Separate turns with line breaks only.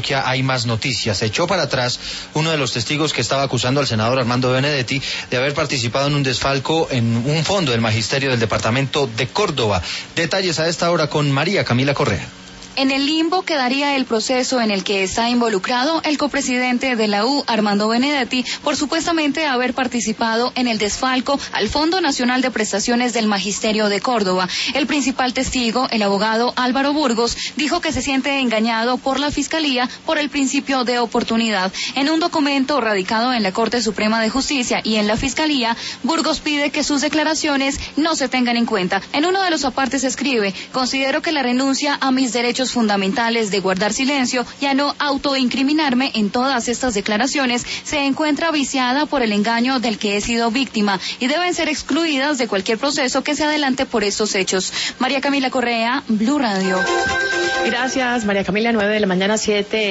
Antioquia hay más noticias. Se echó para atrás uno de los testigos que estaba acusando al senador Armando Benedetti de haber participado en un desfalco en un fondo del magisterio del departamento de Córdoba. Detalles a esta hora con María Camila Correa.
En el limbo quedaría el proceso en el que está involucrado el copresidente de la U, Armando Benedetti, por supuestamente haber participado en el desfalco al Fondo Nacional de Prestaciones del Magisterio de Córdoba. El principal testigo, el abogado Álvaro Burgos, dijo que se siente engañado por la Fiscalía por el principio de oportunidad. En un documento radicado en la Corte Suprema de Justicia y en la Fiscalía, Burgos pide que sus declaraciones no se tengan en cuenta. En uno de los apartes escribe: considero que la renuncia a mis derechos fundamentales de guardar silencio y a no autoincriminarme en todas estas declaraciones se encuentra viciada por el engaño del que he sido víctima y deben ser excluidas de cualquier proceso que se adelante por estos hechos. María Camila Correa, Blue Radio.
Gracias, María Camila. 9 de la mañana, 7.